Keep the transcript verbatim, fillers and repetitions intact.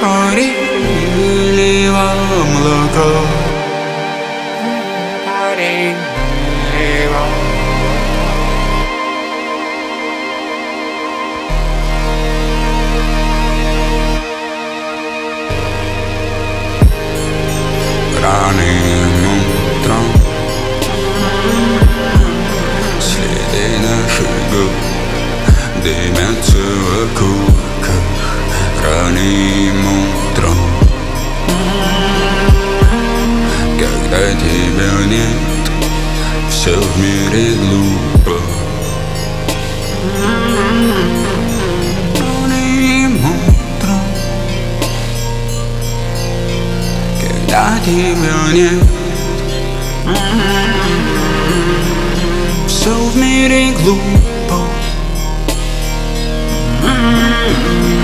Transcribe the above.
Горелого молока. Горелого. Ранним утром следы наших губ дымятся в окурках. Ранним утром, когда тебя нет, все в мире глупо. Ранним утром, когда тебя нет, все в мире глупо.